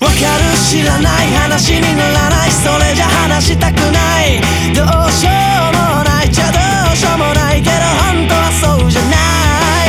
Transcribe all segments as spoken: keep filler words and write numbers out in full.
わかる知らない話にならない、それじゃ話したくない。どうしようもないじゃどうしようもないけど本当はそうじゃない。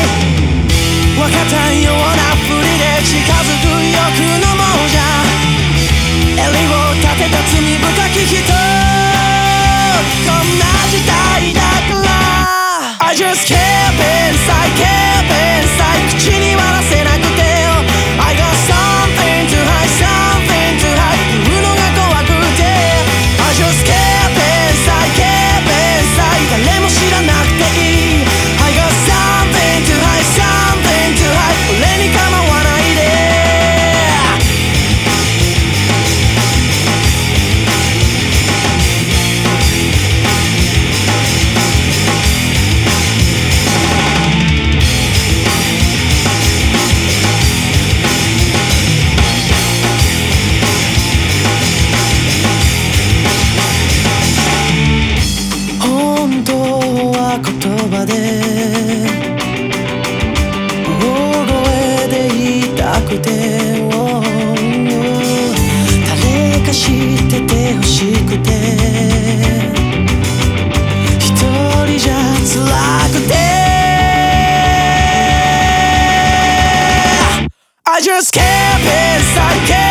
わかったようなふりで近づく欲の亡者、襟を立てた罪深き人、こんな時代だから I just keep inside, keep inside 口には出せなくてよ I got something to hide, something to hide 言うのが怖くて I just keep inside, keep inside 誰も知らなくていい I got something to hide, something to hide 俺に構わないで本当は言葉で大声で言いたくて、oh, 誰か知ってて欲しくて一人じゃ辛くて I just keep inside